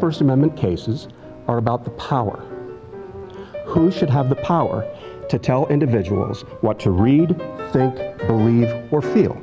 First Amendment cases are about the power. Who should have the power to tell individuals what to read, think, believe, or feel?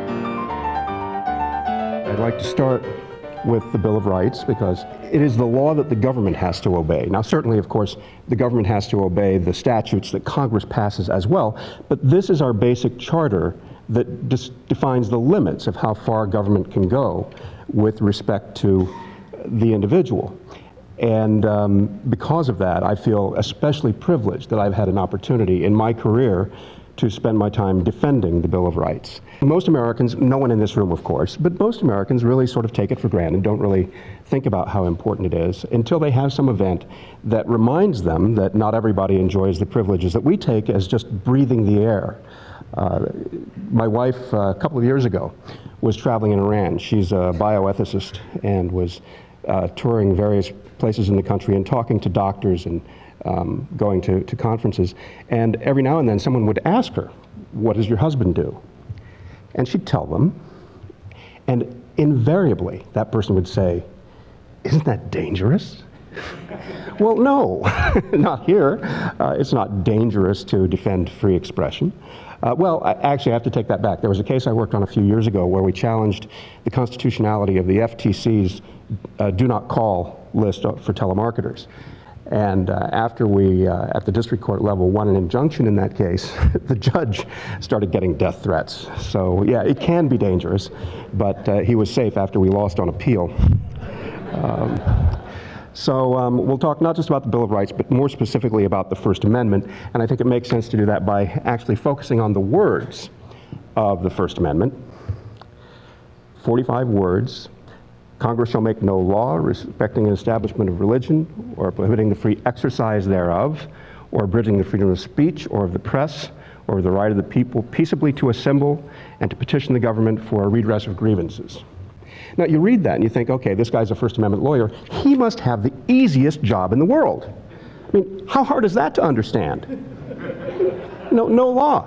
I'd like to start with the Bill of Rights because it is the law that the government has to obey. Now, certainly, of course, the government has to obey the statutes that Congress passes as well, but this is our basic charter that defines the limits of how far government can go with respect to the individual. And because of that, I feel especially privileged that I've had an opportunity in my career to spend my time defending the Bill of Rights. Most Americans, no one in this room of course, but most Americans really sort of take it for granted, don't really think about how important it is until they have some event that reminds them that not everybody enjoys the privileges that we take as just breathing the air. My wife, a couple of years ago, was traveling in Iran. She's a bioethicist and was touring various places in the country and talking to doctors and going to conferences. And every now and then someone would ask her, "What does your husband do?" And she'd tell them. And invariably, that person would say, "Isn't that dangerous?" Well, no, not here. It's not dangerous to defend free expression. Actually, I have to take that back. There was a case I worked on a few years ago where we challenged the constitutionality of the FTC's do not call list for telemarketers. And after we, at the district court level, won an injunction in that case, the judge started getting death threats. So yeah, it can be dangerous, but he was safe after we lost on appeal. We'll talk not just about the Bill of Rights, but more specifically about the First Amendment. And I think it makes sense to do that by actually focusing on the words of the First Amendment. 45 words. Congress shall make no law respecting an establishment of religion or prohibiting the free exercise thereof or abridging the freedom of speech or of the press or the right of the people peaceably to assemble and to petition the government for a redress of grievances. Now, you read that and you think, okay, this guy's a First Amendment lawyer. He must have the easiest job in the world. I mean, how hard is that to understand? No law.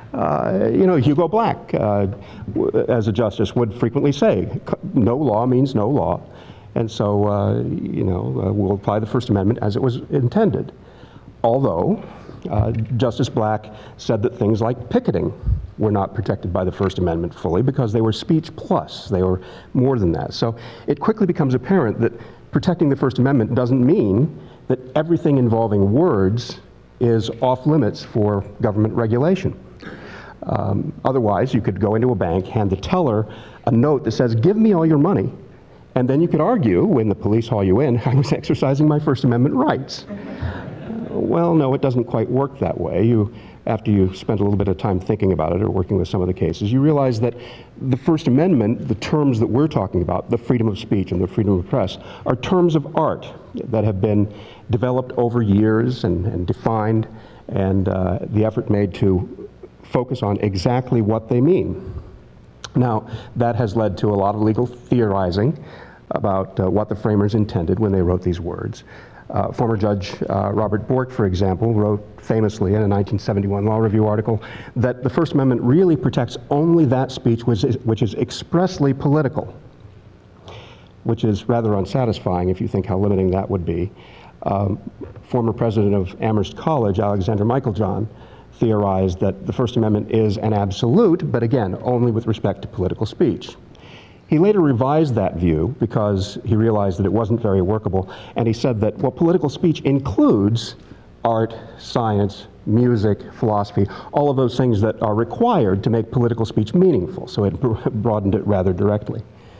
Hugo Black, as a justice, would frequently say, no law means no law. And so, we'll apply the First Amendment as it was intended. Although, Justice Black said that things like picketing were not protected by the First Amendment fully because they were speech plus. They were more than that. So it quickly becomes apparent that protecting the First Amendment doesn't mean that everything involving words is off limits for government regulation. Otherwise, you could go into a bank, hand the teller a note that says, "Give me all your money," and then you could argue, when the police haul you in, I was exercising my First Amendment rights. Well, no, it doesn't quite work that way. After you spend a little bit of time thinking about it or working with some of the cases, you realize that the First Amendment, the terms that we're talking about, the freedom of speech and the freedom of press, are terms of art that have been developed over years and defined, and the effort made to focus on exactly what they mean. Now, that has led to a lot of legal theorizing about what the framers intended when they wrote these words. Former Judge Robert Bork, for example, wrote famously in a 1971 Law Review article that the First Amendment really protects only that speech which is expressly political, which is rather unsatisfying if you think how limiting that would be. Former president of Amherst College, Alexander Meiklejohn, theorized that the First Amendment is an absolute, but again, only with respect to political speech. He later revised that view because he realized that it wasn't very workable, and he said that, well, political speech includes art, science, music, philosophy, all of those things that are required to make political speech meaningful, so it broadened it rather directly.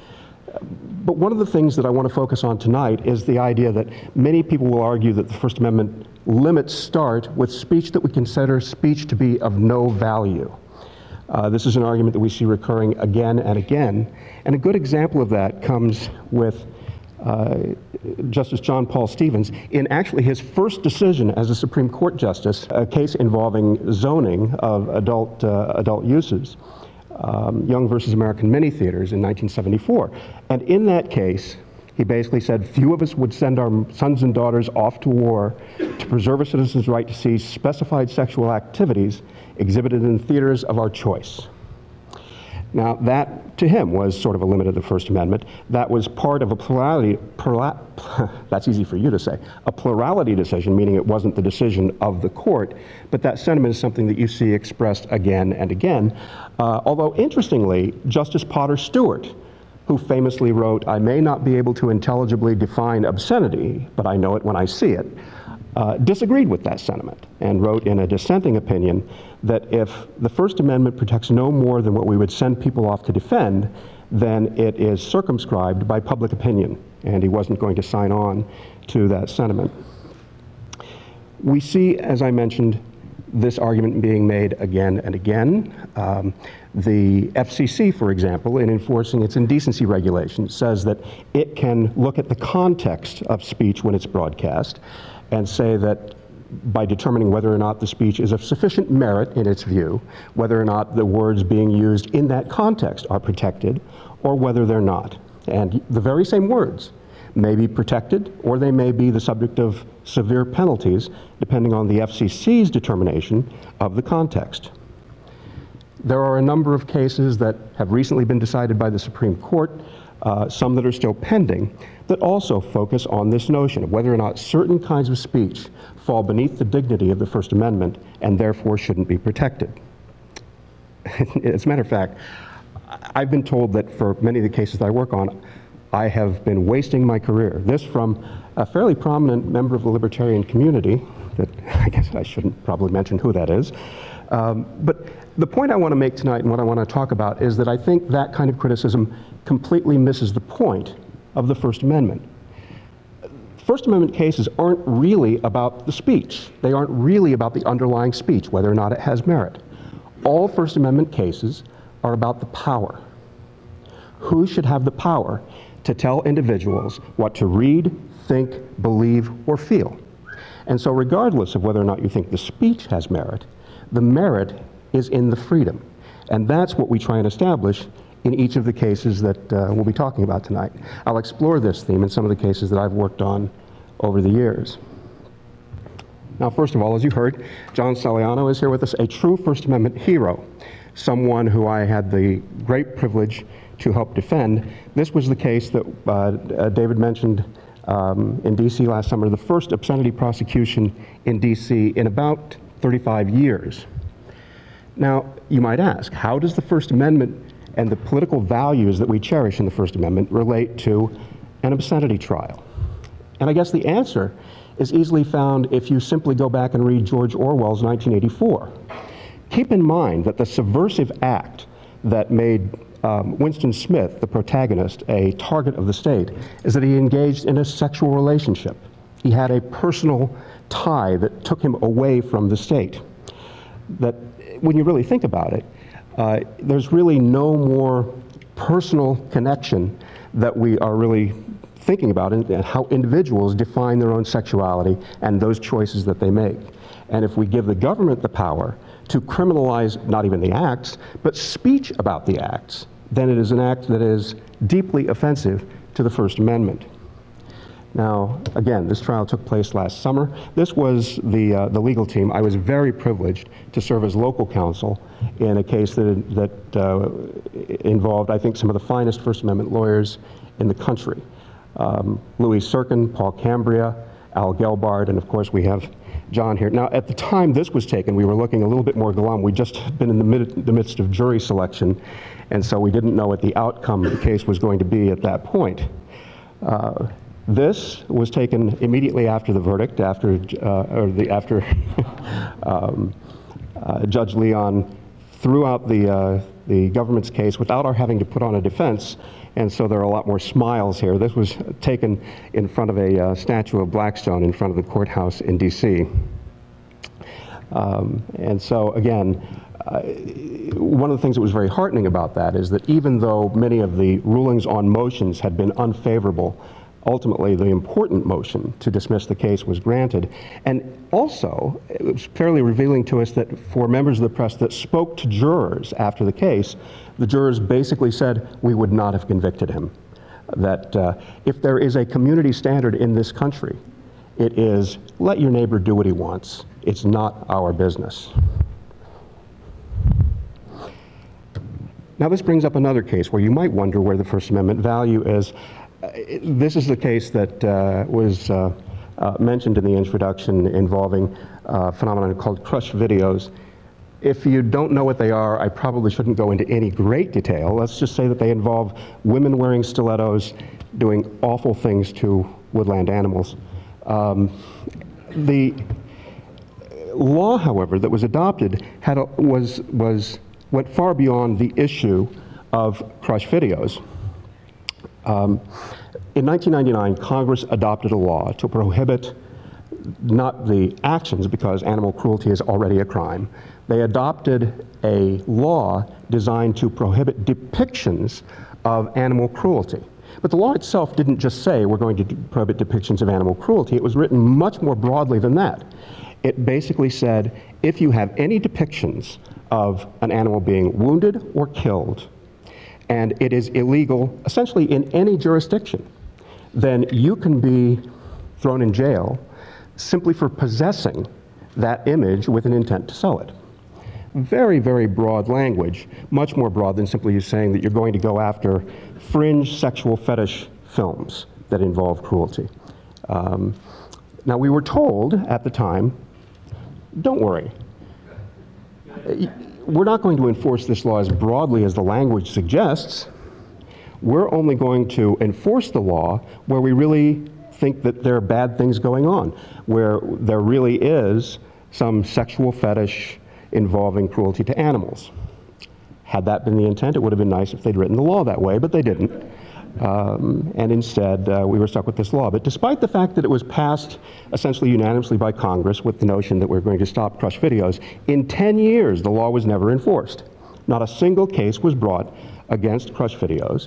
But one of the things that I want to focus on tonight is the idea that many people will argue that the First Amendment limits start with speech that we consider speech to be of no value. This is an argument that we see recurring again and again, and a good example of that comes with Justice John Paul Stevens in actually his first decision as a Supreme Court justice, a case involving zoning of adult uses. Young versus American Mini Theaters in 1974. And in that case, he basically said, few of us would send our sons and daughters off to war to preserve a citizen's right to see specified sexual activities exhibited in theaters of our choice. Now, that, to him, was sort of a limit of the First Amendment. That was part of a plurality, that's easy for you to say, a plurality decision, meaning it wasn't the decision of the court, but that sentiment is something that you see expressed again and again. Although, interestingly, Justice Potter Stewart, who famously wrote, "I may not be able to intelligibly define obscenity, but I know it when I see it," disagreed with that sentiment and wrote in a dissenting opinion that if the First Amendment protects no more than what we would send people off to defend, then it is circumscribed by public opinion, and he wasn't going to sign on to that sentiment. We see, as I mentioned, this argument being made again and again. The FCC, for example, in enforcing its indecency regulation, says that it can look at the context of speech when it's broadcast and say that by determining whether or not the speech is of sufficient merit in its view, whether or not the words being used in that context are protected, or whether they're not. And the very same words may be protected, or they may be the subject of severe penalties, depending on the FCC's determination of the context. There are a number of cases that have recently been decided by the Supreme Court, some that are still pending, that also focus on this notion of whether or not certain kinds of speech fall beneath the dignity of the First Amendment and therefore shouldn't be protected. As a matter of fact, I've been told that for many of the cases that I work on, I have been wasting my career. This from a fairly prominent member of the libertarian community, that I guess I shouldn't probably mention who that is. But the point I want to make tonight and what I want to talk about is that I think that kind of criticism completely misses the point of the First Amendment. First Amendment cases aren't really about the speech. They aren't really about the underlying speech, whether or not it has merit. All First Amendment cases are about the power. Who should have the power to tell individuals what to read, think, believe, or feel? And so regardless of whether or not you think the speech has merit, the merit is in the freedom. And that's what we try and establish in each of the cases that we'll be talking about tonight. I'll explore this theme in some of the cases that I've worked on over the years. Now, first of all, as you heard, John Saliano is here with us, a true First Amendment hero, someone who I had the great privilege to help defend. This was the case that David mentioned in DC last summer, the first obscenity prosecution in DC in about 35 years. Now, you might ask, how does the First Amendment and the political values that we cherish in the First Amendment relate to an obscenity trial? And I guess the answer is easily found if you simply go back and read George Orwell's 1984. Keep in mind that the subversive act that made Winston Smith, the protagonist, a target of the state, is that he engaged in a sexual relationship. He had a personal tie that took him away from the state. That, when you really think about it, there's really no more personal connection that we are really thinking about and how individuals define their own sexuality and those choices that they make. And if we give the government the power to criminalize not even the acts, but speech about the acts, then it is an act that is deeply offensive to the First Amendment. Now, again, this trial took place last summer. This was the legal team. I was very privileged to serve as local counsel in a case that involved, I think, some of the finest First Amendment lawyers in the country. Louis Sirkin, Paul Cambria, Al Gelbart, and of course we have John here. Now, at the time this was taken, we were looking a little bit more glum. We'd just been in the midst of jury selection, and so we didn't know what the outcome of the case was going to be at that point. This was taken immediately after the verdict, after Judge Leon threw out the government's case without our having to put on a defense, and so there are a lot more smiles here. This was taken in front of a statue of Blackstone in front of the courthouse in DC. And so again, one of the things that was very heartening about that is that even though many of the rulings on motions had been unfavorable, ultimately the important motion to dismiss the case was granted. And also, it was fairly revealing to us that for members of the press that spoke to jurors after the case, the jurors basically said, we would not have convicted him. That if there is a community standard in this country, it is let your neighbor do what he wants. It's not our business. Now this brings up another case where you might wonder where the First Amendment value is. This is the case that was mentioned in the introduction involving a phenomenon called crush videos. If you don't know what they are, I probably shouldn't go into any great detail. Let's just say that they involve women wearing stilettos doing awful things to woodland animals. The law, however, that was adopted went far beyond the issue of crush videos. In 1999, Congress adopted a law to prohibit not the actions, because animal cruelty is already a crime. They adopted a law designed to prohibit depictions of animal cruelty. But the law itself didn't just say we're going to prohibit depictions of animal cruelty. It was written much more broadly than that. It basically said if you have any depictions of an animal being wounded or killed, and it is illegal essentially in any jurisdiction, then you can be thrown in jail simply for possessing that image with an intent to sell it. Very, very broad language, much more broad than simply saying that you're going to go after fringe sexual fetish films that involve cruelty. Now, we were told at the time, don't worry. We're not going to enforce this law as broadly as the language suggests. We're only going to enforce the law where we really think that there are bad things going on, where there really is some sexual fetish involving cruelty to animals. Had that been the intent, it would have been nice if they'd written the law that way, but they didn't. And instead, we were stuck with this law. But despite the fact that it was passed essentially unanimously by Congress with the notion that we're going to stop crush videos, in 10 years, the law was never enforced. Not a single case was brought against crush videos.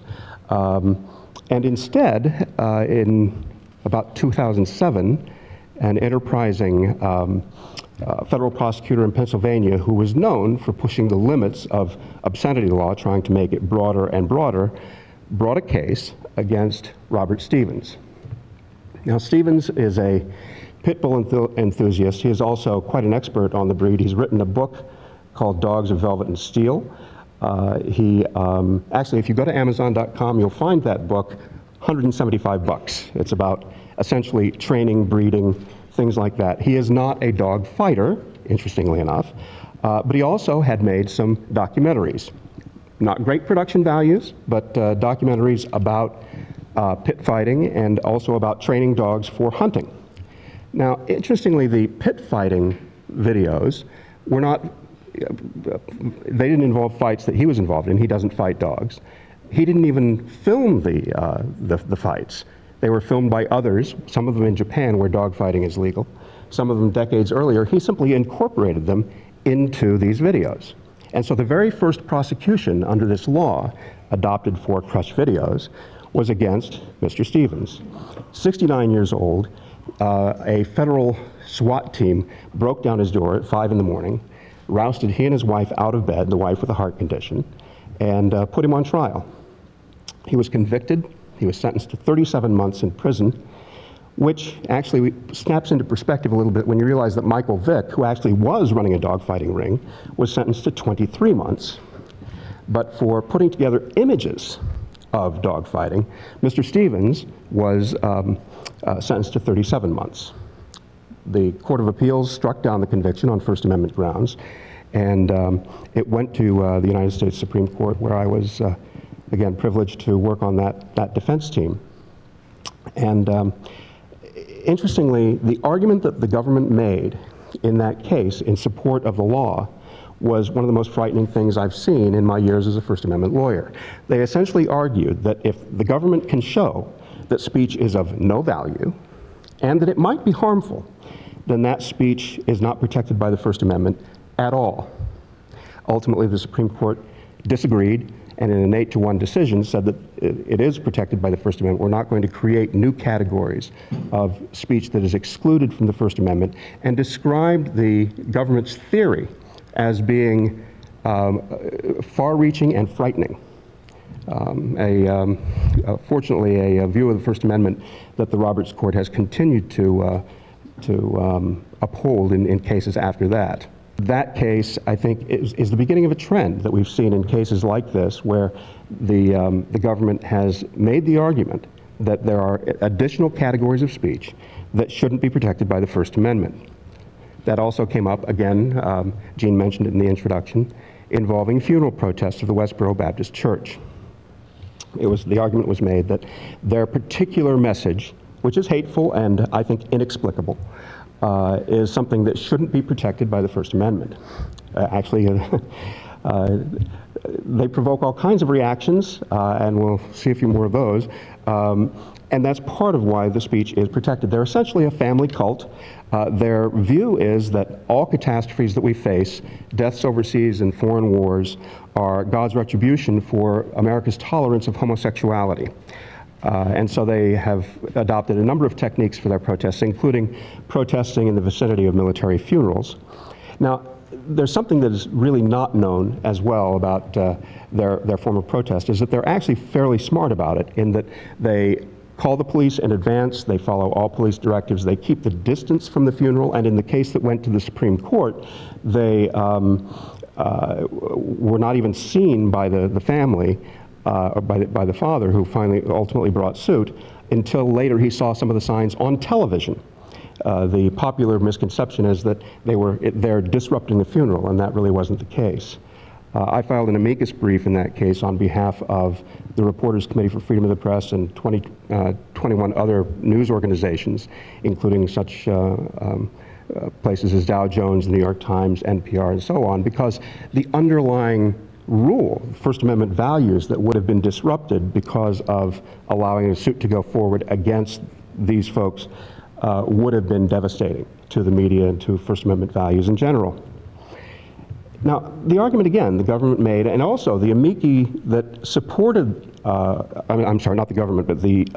And instead, in about 2007, an enterprising federal prosecutor in Pennsylvania who was known for pushing the limits of obscenity law, trying to make it broader and broader, brought a case against Robert Stevens. Now, Stevens is a pit bull enthusiast. He is also quite an expert on the breed. He's written a book called Dogs of Velvet and Steel. Actually, if you go to Amazon.com, you'll find that book, $175. It's about essentially training, breeding, things like that. He is not a dog fighter, interestingly enough, but he also had made some documentaries. Not great production values, but documentaries about pit fighting and also about training dogs for hunting. Now, interestingly, the pit fighting videos were not, they didn't involve fights that he was involved in. He doesn't fight dogs. He didn't even film the fights. They were filmed by others, some of them in Japan where dog fighting is legal, some of them decades earlier. He simply incorporated them into these videos. And so the very first prosecution under this law adopted for crush videos was against Mr. Stevens. 69 years old, a federal SWAT team broke down his door at 5 in the morning, rousted he and his wife out of bed, the wife with a heart condition, and put him on trial. He was convicted. He was sentenced to 37 months in prison, which actually snaps into perspective a little bit when you realize that Michael Vick, who actually was running a dogfighting ring, was sentenced to 23 months. But for putting together images of dogfighting, Mr. Stevens was sentenced to 37 months. The Court of Appeals struck down the conviction on First Amendment grounds, and it went to the United States Supreme Court, where I was again privileged to work on that defense team. And interestingly, the argument that the government made in that case in support of the law was one of the most frightening things I've seen in my years as a First Amendment lawyer. They essentially argued that if the government can show that speech is of no value and that it might be harmful, then that speech is not protected by the First Amendment at all. Ultimately, the Supreme Court disagreed, and in an 8-1 decision said that it is protected by the First Amendment. We're not going to create new categories of speech that is excluded from the First Amendment, and described the government's theory as being far-reaching and frightening. Fortunately, a view of the First Amendment that the Roberts Court has continued to uphold in cases after that. That case, I think, is the beginning of a trend that we've seen in cases like this, where the government has made the argument that there are additional categories of speech that shouldn't be protected by the First Amendment. That also came up, again, Gene mentioned it in the introduction, involving funeral protests of the Westboro Baptist Church. The argument was made that their particular message, which is hateful and I think inexplicable, is something that shouldn't be protected by the First Amendment. They provoke all kinds of reactions, and we'll see a few more of those. And that's part of why the speech is protected. They're essentially a family cult. Their view is that all catastrophes that we face, deaths overseas and foreign wars, are God's retribution for America's tolerance of homosexuality. And so they have adopted a number of techniques for their protests, including protesting in the vicinity of military funerals. Now, there's something that is really not known as well about their form of protest, is that they're actually fairly smart about it, in that they call the police in advance, they follow all police directives, they keep the distance from the funeral, and in the case that went to the Supreme Court, they were not even seen by the family, or by the father, who ultimately brought suit, until later he saw some of the signs on television. The popular misconception is that they're disrupting the funeral, and that really wasn't the case. I filed an amicus brief in that case on behalf of the Reporters Committee for Freedom of the Press and 21 other news organizations, including such places as Dow Jones, the New York Times, NPR, and so on, because the underlying rule, First Amendment values that would have been disrupted because of allowing a suit to go forward against these folks would have been devastating to the media and to First Amendment values in general. Now, the argument again, the government made, and also the amici that supported, I'm sorry, not the government, but the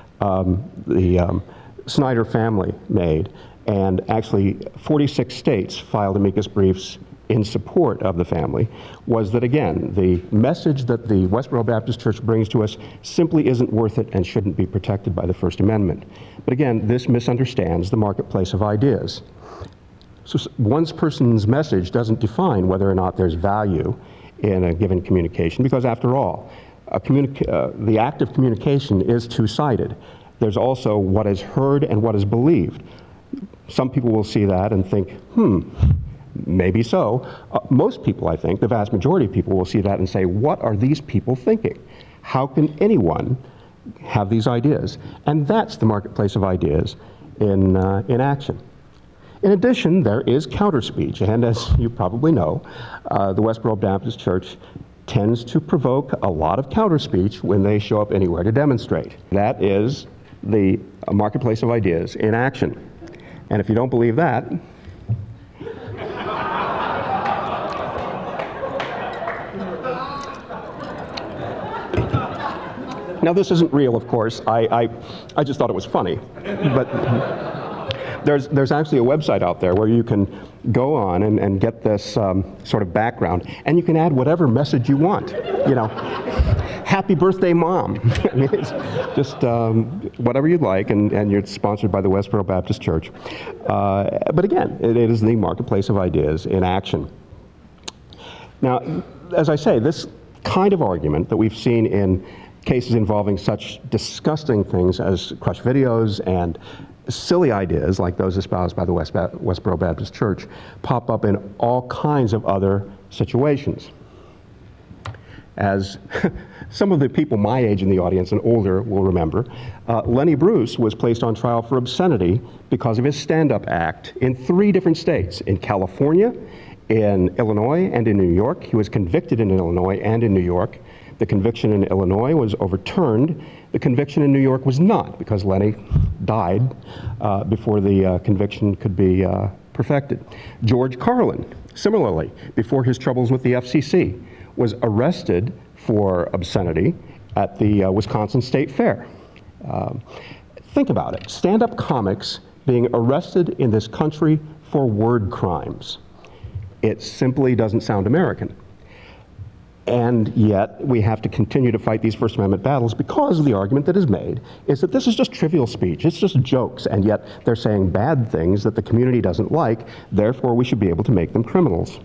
Snyder family made, and actually 46 states filed amicus briefs in support of the family, was that, again, the message that the Westboro Baptist Church brings to us simply isn't worth it and shouldn't be protected by the First Amendment. But again, this misunderstands the marketplace of ideas. So one person's message doesn't define whether or not there's value in a given communication, because after all, the act of communication is two-sided. There's also what is heard and what is believed. Some people will see that and think, maybe so. Most people, I think, the vast majority of people will see that and say, what are these people thinking? How can anyone have these ideas? And that's the marketplace of ideas in action. In addition, there is counterspeech, and as you probably know, the Westboro Baptist Church tends to provoke a lot of counterspeech when they show up anywhere to demonstrate. That is the marketplace of ideas in action. And if you don't believe that, now this isn't real, of course. I just thought it was funny, but there's actually a website out there where you can go on and get this sort of background, and you can add whatever message you want. You know, happy birthday, Mom. I mean, it's just whatever you'd like, and you're sponsored by the Westboro Baptist Church. But again, it is the marketplace of ideas in action. Now, as I say, this kind of argument that we've seen in cases involving such disgusting things as crush videos and silly ideas like those espoused by the Westboro Baptist Church pop up in all kinds of other situations. As some of the people my age in the audience and older will remember, Lenny Bruce was placed on trial for obscenity because of his stand-up act in 3 different states: in California, in Illinois, and in New York. He was convicted in Illinois and in New York. The conviction in Illinois was overturned. The conviction in New York was not, because Lenny died before the conviction could be perfected. George Carlin, similarly, before his troubles with the FCC, was arrested for obscenity at the Wisconsin State Fair. Think about it. Stand-up comics being arrested in this country for word crimes. It simply doesn't sound American. And yet, we have to continue to fight these First Amendment battles because of the argument that is made is that this is just trivial speech, it's just jokes, and yet they're saying bad things that the community doesn't like, therefore we should be able to make them criminals.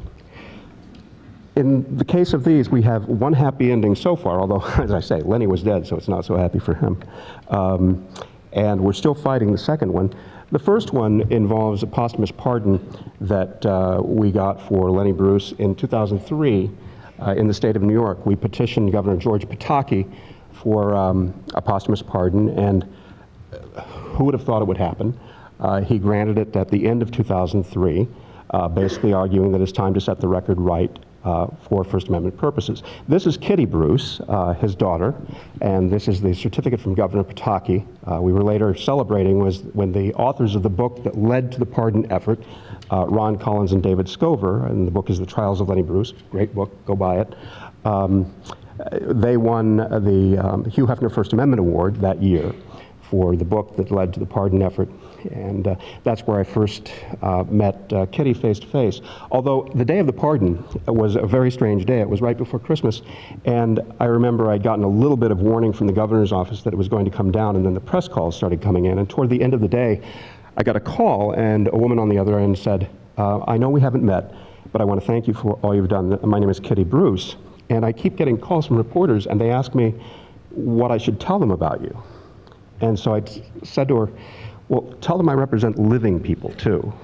In the case of these, we have one happy ending so far, although, as I say, Lenny was dead, so it's not so happy for him. And we're still fighting the second one. The first one involves a posthumous pardon that we got for Lenny Bruce in 2003 in the state of New York. We petitioned Governor George Pataki for a posthumous pardon, and who would have thought it would happen? He granted it at the end of 2003, basically arguing that it's time to set the record right for First Amendment purposes. This is Kitty Bruce, his daughter, and this is the certificate from Governor Pataki. We were later celebrating was when the authors of the book that led to the pardon effort, Ron Collins and David Scover, and the book is The Trials of Lenny Bruce, great book, go buy it. They won the Hugh Hefner First Amendment Award that year for the book that led to the pardon effort. And that's where I first met Kitty face to face. Although the day of the pardon was a very strange day. It was right before Christmas. And I remember I'd gotten a little bit of warning from the governor's office that it was going to come down, and then the press calls started coming in. And toward the end of the day, I got a call, and a woman on the other end said, I know we haven't met, but I want to thank you for all you've done. My name is Kitty Bruce. And I keep getting calls from reporters, and they ask me what I should tell them about you. And so I said to her, well, tell them I represent living people, too.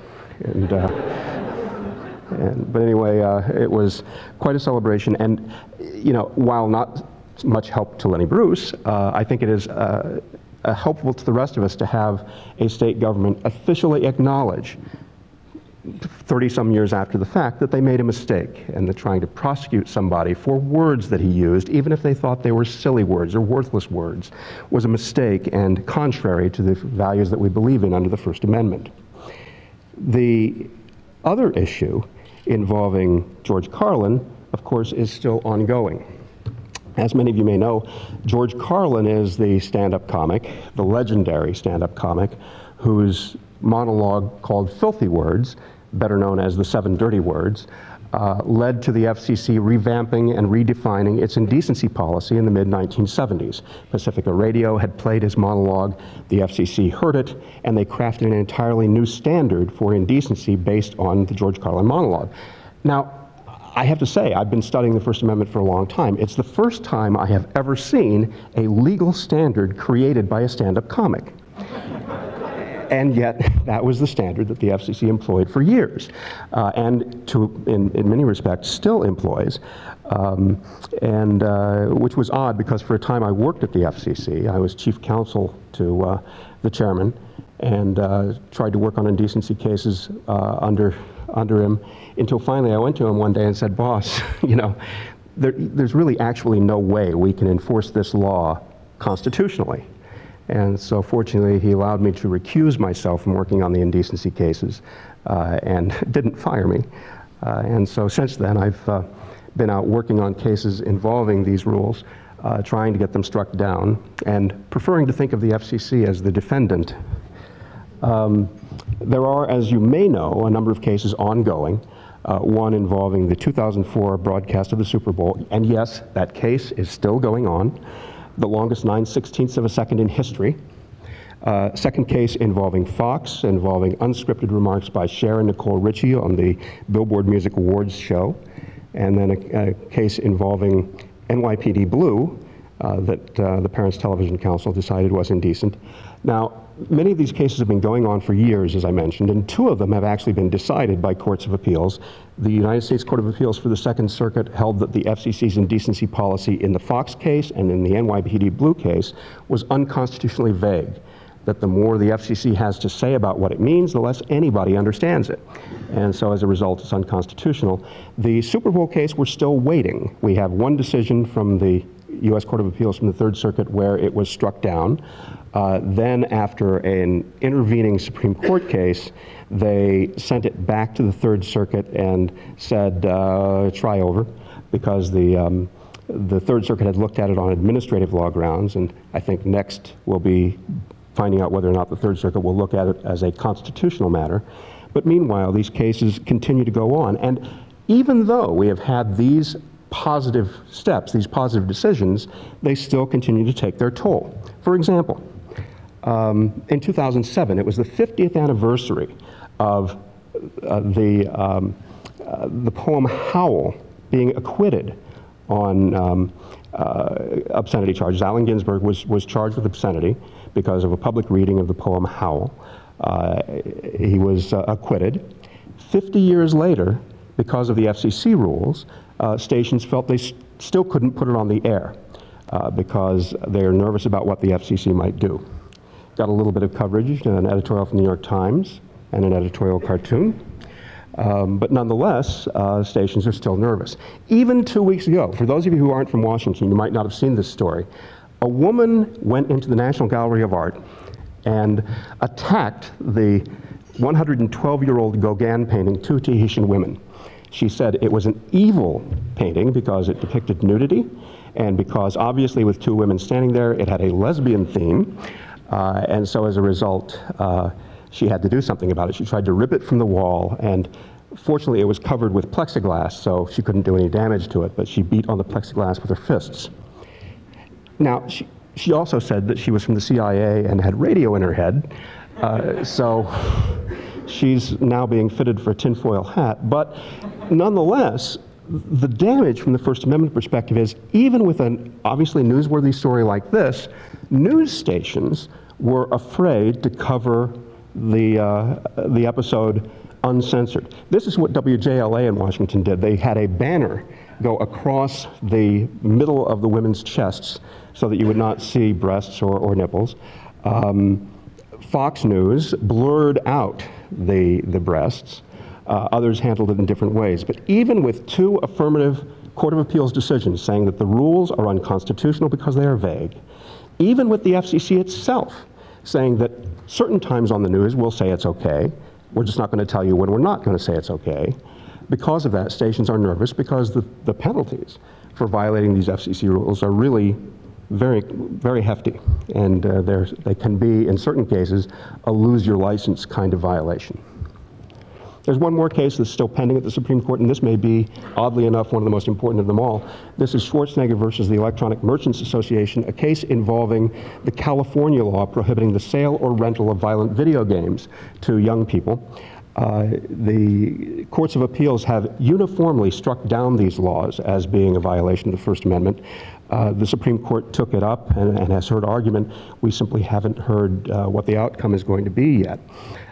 But anyway, it was quite a celebration. And, you know, while not much help to Lenny Bruce, I think it is helpful to the rest of us to have a state government officially acknowledge 30-some years after the fact that they made a mistake and they're trying to prosecute somebody for words that he used, even if they thought they were silly words or worthless words, was a mistake and contrary to the values that we believe in under the First Amendment. The other issue involving George Carlin, of course, is still ongoing. As many of you may know, George Carlin is the stand-up comic, the legendary stand-up comic, whose monologue called Filthy Words, better known as the 7 Dirty Words, led to the FCC revamping and redefining its indecency policy in the mid-1970s. Pacifica Radio had played his monologue, the FCC heard it, and they crafted an entirely new standard for indecency based on the George Carlin monologue. Now, I have to say, I've been studying the First Amendment for a long time. It's the first time I have ever seen a legal standard created by a stand-up comic. And yet, that was the standard that the FCC employed for years, and in many respects still employs, which was odd because for a time I worked at the FCC. I was chief counsel to the chairman and tried to work on indecency cases under him until finally I went to him one day and said, boss, you know, there's really actually no way we can enforce this law constitutionally. And so fortunately, he allowed me to recuse myself from working on the indecency cases and didn't fire me. And so since then, I've been out working on cases involving these rules, trying to get them struck down, and preferring to think of the FCC as the defendant. There are, as you may know, a number of cases ongoing, one involving the 2004 broadcast of the Super Bowl. And yes, that case is still going on. The longest 9/16 of a second in history. Second case involving Fox, involving unscripted remarks by Cher and Nicole Richie on the Billboard Music Awards show. And then a case involving NYPD Blue that the Parents Television Council decided was indecent. Now, many of these cases have been going on for years, as I mentioned, and 2 of them have actually been decided by courts of appeals. The United States Court of Appeals for the Second Circuit held that the FCC's indecency policy in the Fox case and in the NYPD Blue case was unconstitutionally vague, that the more the FCC has to say about what it means, the less anybody understands it. And so as a result, it's unconstitutional. The Super Bowl case, we're still waiting. We have one decision from the U.S. Court of Appeals from the Third Circuit where it was struck down. Then after an intervening Supreme Court case, they sent it back to the Third Circuit and said, try over, because the Third Circuit had looked at it on administrative law grounds, and I think next we'll be finding out whether or not the Third Circuit will look at it as a constitutional matter. But meanwhile, these cases continue to go on. And even though we have had these positive steps, these positive decisions, they still continue to take their toll. For example, in 2007, it was the 50th anniversary of the poem Howl being acquitted on obscenity charges. Allen Ginsberg was charged with obscenity because of a public reading of the poem Howl. He was acquitted. 50 years later, because of the FCC rules, stations felt they still couldn't put it on the air because they're nervous about what the FCC might do. Got a little bit of coverage, an editorial from the New York Times and an editorial cartoon. But nonetheless, stations are still nervous. Even 2 weeks ago, for those of you who aren't from Washington, you might not have seen this story, a woman went into the National Gallery of Art and attacked the 112-year-old Gauguin painting, Two Tahitian Women. She said it was an evil painting because it depicted nudity, and because obviously with two women standing there, it had a lesbian theme, and so as a result, she had to do something about it. She tried to rip it from the wall, and fortunately it was covered with plexiglass, so she couldn't do any damage to it, but she beat on the plexiglass with her fists. Now, she also said that she was from the CIA and had radio in her head, so she's now being fitted for a tinfoil hat. But nonetheless, the damage from the First Amendment perspective is, even with an obviously newsworthy story like this, news stations were afraid to cover the episode uncensored. This is what WJLA in Washington did. They had a banner go across the middle of the women's chests so that you would not see breasts or nipples. Fox News blurred out the breasts. Others handled it in different ways. But even with two affirmative Court of Appeals decisions saying that the rules are unconstitutional because they are vague, even with the FCC itself saying that certain times on the news we'll say it's okay, we're just not going to tell you when we're not going to say it's okay. Because of that, stations are nervous because the penalties for violating these FCC rules are really very, very hefty, and they can be, in certain cases, a lose your license kind of violation. There's one more case that's still pending at the Supreme Court, and this may be, oddly enough, one of the most important of them all. This is Schwarzenegger versus the Electronic Merchants Association, a case involving the California law prohibiting the sale or rental of violent video games to young people. The courts of appeals have uniformly struck down these laws as being a violation of the First Amendment. The Supreme Court took it up and has heard argument. We simply haven't heard what the outcome is going to be yet.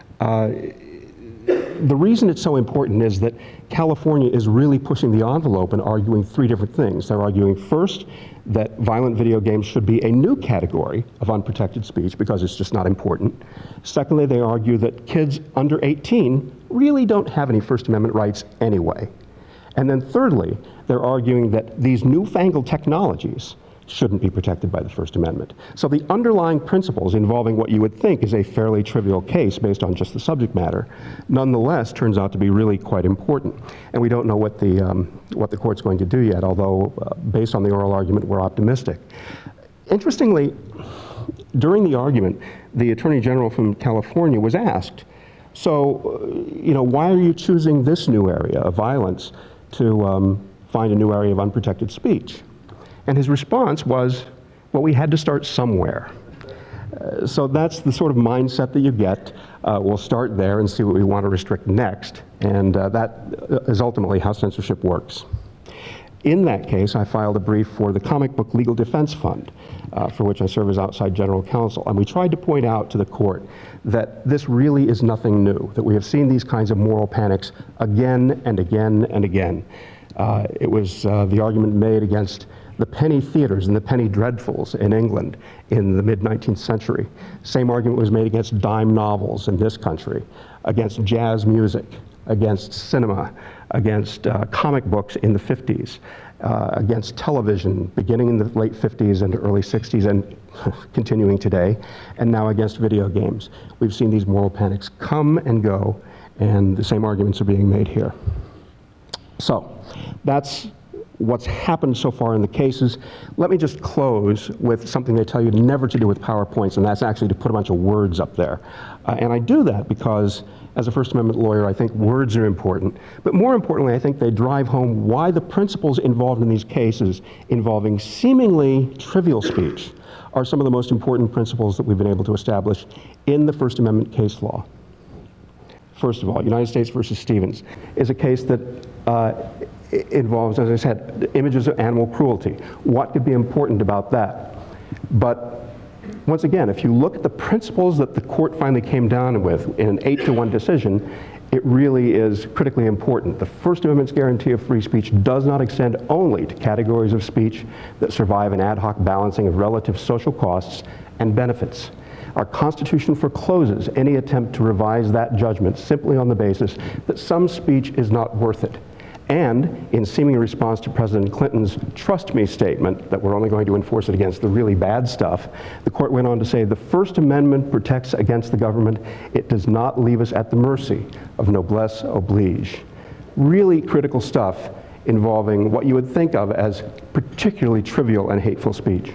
The reason it's so important is that California is really pushing the envelope and arguing three different things. They're arguing first that violent video games should be a new category of unprotected speech because it's just not important. Secondly, they argue that kids under 18 really don't have any First Amendment rights anyway. And then thirdly, they're arguing that these newfangled technologies shouldn't be protected by the First Amendment. So the underlying principles involving what you would think is a fairly trivial case based on just the subject matter, nonetheless turns out to be really quite important. And we don't know what the court's going to do yet, although based on the oral argument, we're optimistic. Interestingly, during the argument, the Attorney General from California was asked, so, why are you choosing this new area of violence to find a new area of unprotected speech? And his response was, well, we had to start somewhere. So that's the sort of mindset that you get. We'll start there and see what we want to restrict next. And that is ultimately how censorship works. In that case, I filed a brief for the Comic Book Legal Defense Fund, for which I serve as outside general counsel. And we tried to point out to the court that this really is nothing new, that we have seen these kinds of moral panics again and again and again. It was the argument made against the penny theaters and the penny dreadfuls in England in the mid-19th century. Same argument was made against dime novels in this country, against jazz music, against cinema, against comic books in the 50s, against television beginning in the late 50s and early 60s and continuing today, and now against video games. We've seen these moral panics come and go, and the same arguments are being made here. So that's what's happened so far in the cases. Let me just close with something they tell you never to do with PowerPoints, and that's actually to put a bunch of words up there. And I do that because, as a First Amendment lawyer, I think words are important. But more importantly, I think they drive home why the principles involved in these cases involving seemingly trivial speech are some of the most important principles that we've been able to establish in the First Amendment case law. First of all, United States versus Stevens is a case that involves, as I said, images of animal cruelty. What could be important about that? But once again, if you look at the principles that the court finally came down with in an 8-to-1 decision, it really is critically important. The First Amendment's guarantee of free speech does not extend only to categories of speech that survive an ad hoc balancing of relative social costs and benefits. Our Constitution forecloses any attempt to revise that judgment simply on the basis that some speech is not worth it. And in seeming response to President Clinton's "trust me" statement that we're only going to enforce it against the really bad stuff, the court went on to say the First Amendment protects against the government. It does not leave us at the mercy of noblesse oblige. Really critical stuff involving what you would think of as particularly trivial and hateful speech.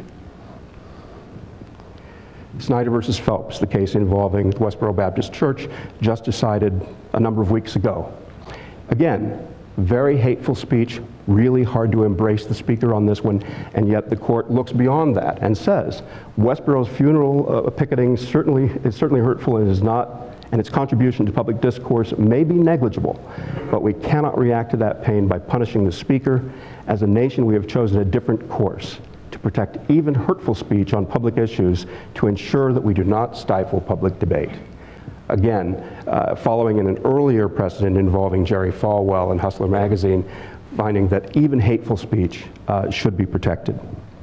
Snyder versus Phelps, the case involving the Westboro Baptist Church, just decided a number of weeks ago. Again, very hateful speech, really hard to embrace the speaker on this one, and yet the court looks beyond that and says, Westboro's funeral picketing is certainly hurtful and is not, and its contribution to public discourse may be negligible, but we cannot react to that pain by punishing the speaker. As a nation, we have chosen a different course to protect even hurtful speech on public issues to ensure that we do not stifle public debate. Again, following in an earlier precedent involving Jerry Falwell and Hustler magazine, finding that even hateful speech should be protected.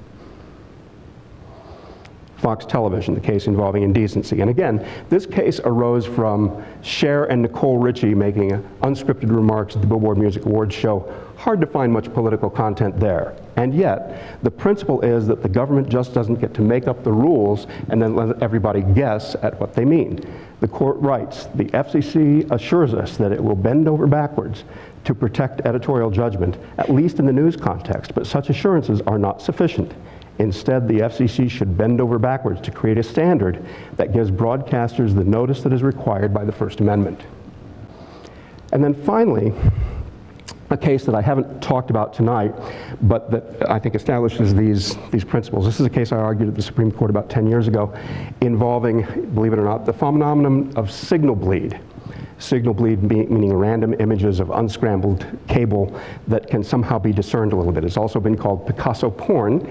Fox Television, the case involving indecency. And again, this case arose from Cher and Nicole Richie making unscripted remarks at the Billboard Music Awards show. Hard to find much political content there. And yet, the principle is that the government just doesn't get to make up the rules and then let everybody guess at what they mean. The court writes, the FCC assures us that it will bend over backwards to protect editorial judgment, at least in the news context, but such assurances are not sufficient. Instead, the FCC should bend over backwards to create a standard that gives broadcasters the notice that is required by the First Amendment. And then finally, a case that I haven't talked about tonight, but that I think establishes these principles. This is a case I argued at the Supreme Court about 10 years ago involving, believe it or not, the phenomenon of signal bleed. Signal bleed meaning random images of unscrambled cable that can somehow be discerned a little bit. It's also been called Picasso porn.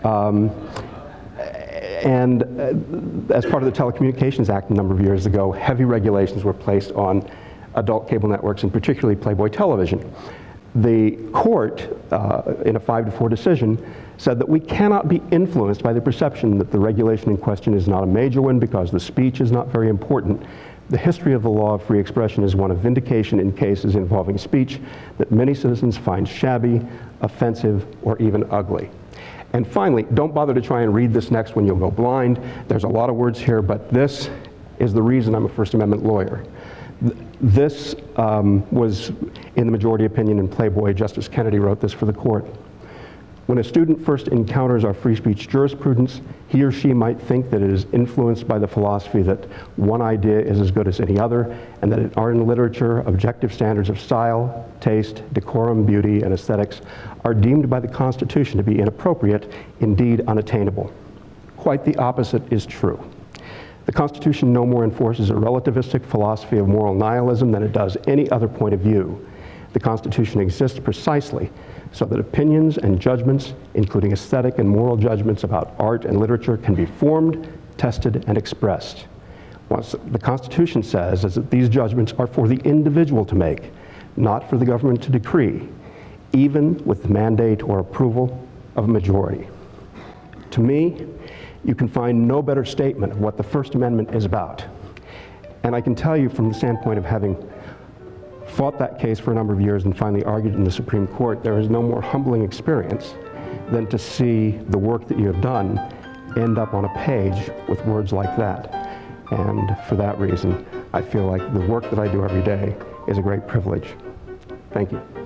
And as part of the Telecommunications Act a number of years ago, heavy regulations were placed on adult cable networks, and particularly Playboy Television. The court, in a 5-4 decision, said that we cannot be influenced by the perception that the regulation in question is not a major one because the speech is not very important. The history of the law of free expression is one of vindication in cases involving speech that many citizens find shabby, offensive, or even ugly. And finally, don't bother to try and read this next one, you'll go blind. There's a lot of words here, but this is the reason I'm a First Amendment lawyer. This was in the majority opinion in Playboy. Justice Kennedy wrote this for the court. When a student first encounters our free speech jurisprudence, he or she might think that it is influenced by the philosophy that one idea is as good as any other, and that in art and literature, objective standards of style, taste, decorum, beauty, and aesthetics are deemed by the Constitution to be inappropriate, indeed unattainable. Quite the opposite is true. The Constitution no more enforces a relativistic philosophy of moral nihilism than it does any other point of view. The Constitution exists precisely so that opinions and judgments, including aesthetic and moral judgments about art and literature, can be formed, tested, and expressed. What the Constitution says is that these judgments are for the individual to make, not for the government to decree, even with the mandate or approval of a majority. To me, you can find no better statement of what the First Amendment is about. And I can tell you from the standpoint of having fought that case for a number of years and finally argued in the Supreme Court, there is no more humbling experience than to see the work that you have done end up on a page with words like that. And for that reason, I feel like the work that I do every day is a great privilege. Thank you.